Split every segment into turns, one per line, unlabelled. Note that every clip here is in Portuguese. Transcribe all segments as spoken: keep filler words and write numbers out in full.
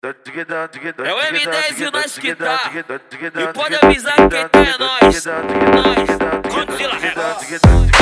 É o M dez e nós que tá. E pode avisar quem tá é nós. Nós, Godzilla Records.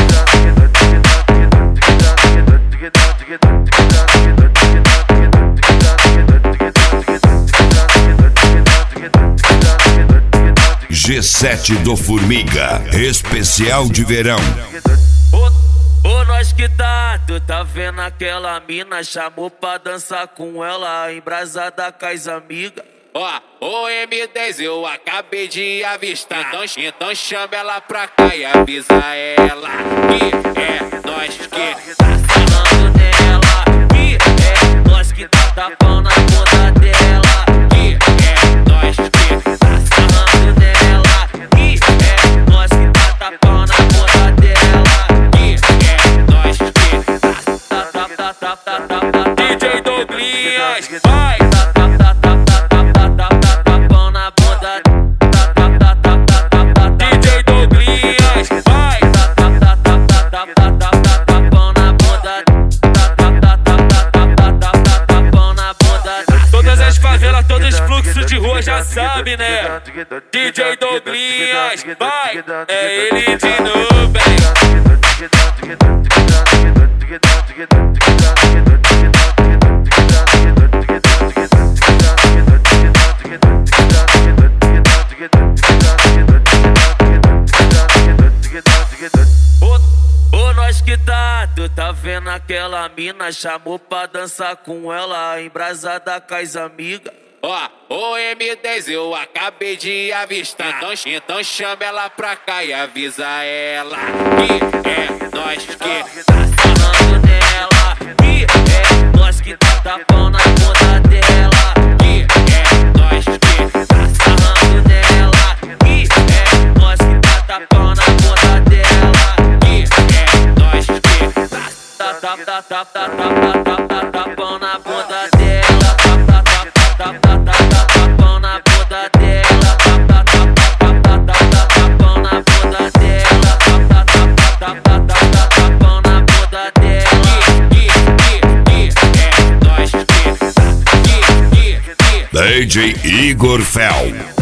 G sete do Formiga, especial de verão.
Ô, nós que tá, tu tá vendo aquela mina, chamou pra dançar com ela, embrasada com as amigas.
Ó, o M dez eu acabei de avistar, então, então chama ela pra cá e avisa ela que é nós que
tá falando dela, que é nós que tá tapando na bunda dela,
que é nós que
tá falando dela, que é nós que tá tapando na bunda dela,
que é nós que
tá tá tá tá tá tá.
D J Douglinhas, vai!
Todos os fluxos de rua já sabe, né? D J Douglinhas, vai! É ele de novo, Ô, nós que tá, tu tá vendo aquela mina, chamou pra dançar com ela, embrasada com as amigas.
Ó, o M dez eu acabei de avistar, então, então chama ela pra cá e avisa ela que é nós que
tá falando dela, que é nós que tá tapando na bunda dela,
que é nós que
tá falando dela, que é nós que tá tapando na bunda dela,
que é nós que
tá tá tá tá tá tá tá tá tapando na bunda dela, tá tá tá tá tá tapando na bunda dela, tá tá tá tá tá tapando na bunda dela, tá tá tá tá tá tapando na bunda dela,
que que que é nós que que que
D J Igor Fel.